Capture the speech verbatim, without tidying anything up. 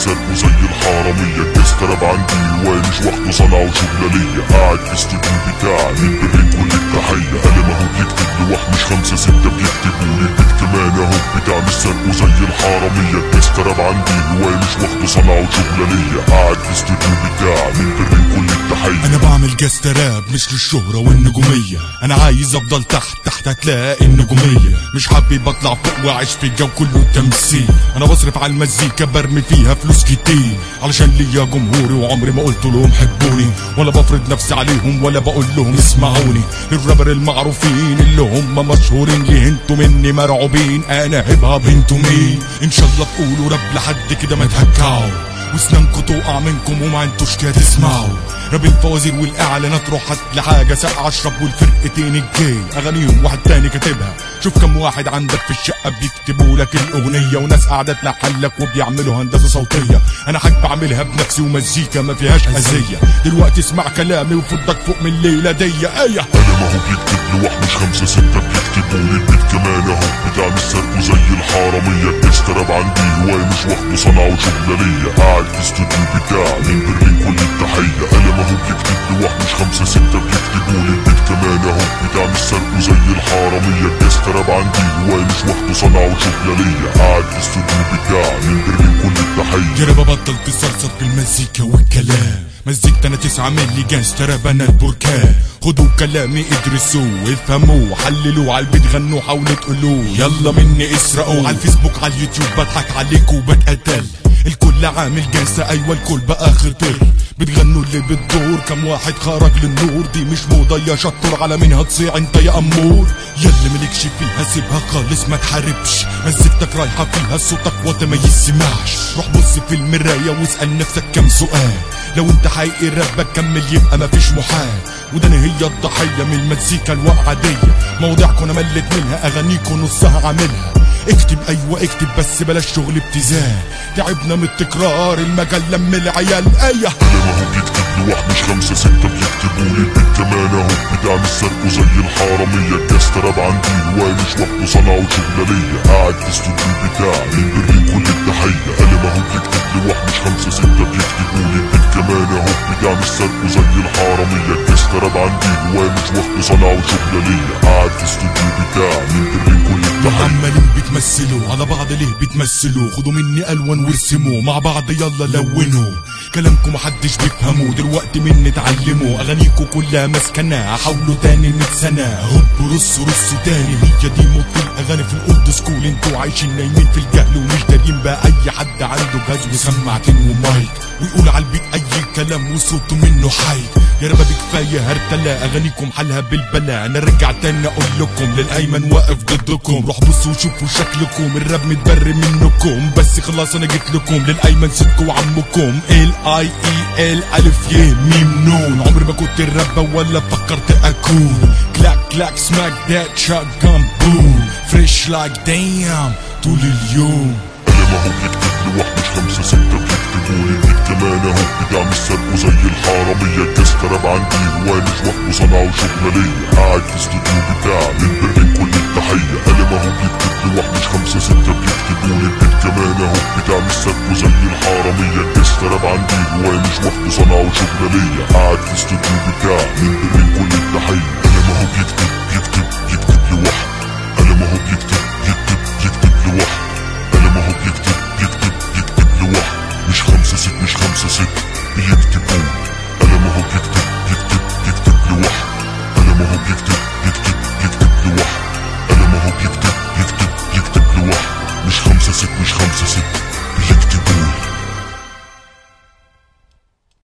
سرقه زي الحرامية. الجستراب عندي هواية مش واخده صنعه وشغلة ليا. قاعد في استوديو بتاعي من برين كل التحية. قلم اهو بيكتب لوح مش خمسة ستة بيكتبوا لي. البيت كمان اهو بتاع مش سرقه زي الحرامية. الجستراب عندي هواية مش واخده صنعه وشغلة ليا. قاعد في استوديو بتاعي من برين كل التحية. انا بعمل جستراب مش للشهرة والنجومية، انا عايز افضل تحت تحت هتلاقي النجومية. مش حابب اطلع فوق واعيش في الجو كله تمثيل. انا بصرف على المزيكا برمي فيها فلوس كتير علشان ليا جمهوري، وعمري ما قلت لهم حبوني ولا بفرض نفسي عليهم ولا بقول لهم اسمعوني. الرابر المعروفين اللي هم مشهورين ليه انتوا مني مرعوبين؟ انا هيب هوب انتوا مين؟ ان شاء الله تقولوا راب لحد كده ما تهكعوا واسنانكوا تقع منكم وما انتوش كده تسمعوا. راب الفوازير والاعلانات روحت لحاجه ساقعه اشرب، والفرقتين الجاي اغانيهم واحد تاني كاتبها. شوف كم واحد عندك في الشقه بيكتبوا لك الاغنيه، وناس قاعده تلحلك وبيعملوا هندسه صوتيه. انا حاجه بعملها بنفسي ومزيكا ما فيهاش اذيه. دلوقتي اسمع كلامي وفضك فوق من الليله دي. ايه قلم اهو بيكتب لوح مش خمسة ستة بيكتبوا لي. البيت كمان اهو بتاع مش سرقه زي الحرامية. الجستراب عندي هواية مش واخده صنعه وشغلة ليا. قاعد في استوديو بتاعي من برين كل التحية. قلم اهو بيكتب لوح مش خمسة ستة بيكتبوا لي. البيت كمان اهو بتاع مش سرقه زي الحرامية. الجستراب عندي هواية مش واخده صنعه وشغلة ليا. قاعد في استوديو بتاعي من برين كل التحية. يا رب بطل تسرسر في المزيكا والكلام. مزيكتي انا تسعة ملي جانستراب انا البركان. خدوا كلامي ادرسوه افهموه حللوه، عالبيت غنوا حاولوا تقولوه يلا مني اسرقوا. عالفيسبوك عاليوتيوب بضحك عليكوا وبتقتل. الكل عامل جلسة ايوه الكل بقى خطر. بتغنوا اللي بتدور كم واحد خرج للنور. دي مش موضة يا شطور على مين هتصيع انت يا امور. ياللي ملكش فيها سيبها خالص ما تحاربش. مزيكتك رايحة فيها صوتك وقت ما يسمعش. روح بص في المراية واسأل نفسك كم سؤال. لو انت حقيقي رابك كمل يبقى مفيش محال. وده انا هي الضحية من المزيكا الواقعة دي. مواضيعكم انا ملت منها اغانيكم نصها عاملها. اكتب ايوه اكتب بس بلاش شغل ابتذال. تعبنا من التكرار المجال لم العيال. ايه قلم اهو بيكتب لوح مش خمسة ستة بيكتبوا لي. البيت كمان اهو بتاع مش سرقه زي الحرامية. الجستراب عندي هواية مش واخده صنعه وشغلة ليا. قاعد في استوديو بتاعي من برين كل التحية. قلم اهو بيكتب لوح مش خمسة ستة بيكتبوا لي. البيت كمان اهو بتاع مش سرقه زي الحرامية. الجستراب عندي هواية مش واخده صنعه وشغلة ليا. قاعد في استوديو بتاعي من برين كل التحية. عمالين بتمثلوا على بعض ليه بتمثلوا؟ خدوا مني الوان وارسموا مع بعض يلا لونوا. كلامكم محدش بيفهموا دلوقتي مني اتعلموا. اغانيكم كلها مسكنة حاولوا تاني مية سنة. هوب رصوا رصوا تاني. هي دي موت الاغاني في الاولد سكول. انتوا عايشين نايمين في الجهل ومش دارين بقى. اي حد عنده جهاز وسماعتين ومايك ويقول على البيت اي كلام وصوته منه حي. يا رب بكفايه هرتله اغانيكم حالها بالبلا. انا رجع تاني اقول لكم للايمن واقف ضدكم. روح بصوا وشوفوا شكلكم الراب متبري منكم. بس خلاص انا جيت لكم للايمن سيدكم وعمكم. ال اي اي ال الف ي ميم نون. عمري ما كنت الراب ولا فكرت اكون. كلاك كلاك سماك ذات شوت جان بوم. فريش لايك دايم طول اليوم. قلم اهو بيكتب لوح مش خمسة ستة بيكتبوا لي. البيت كمان اهو بتاع مش سرقه زي الحرامية. الجستراب عندي هواية مش واخده صنعه وشغلة ليا. قاعد في استوديو بتاعي من برين كل التحية. قلم اهو بيكتب لوح مش خمسة ستة بيكتبوا لي. البيت كمان اهو بتاع مش سرقه زي الحرامية. الجستراب عندي هواية مش واخده صنعه وشغلة ليا. قاعد في استوديو بتاعي من برين كل التحية. قلم اهو بيكتب بيكتب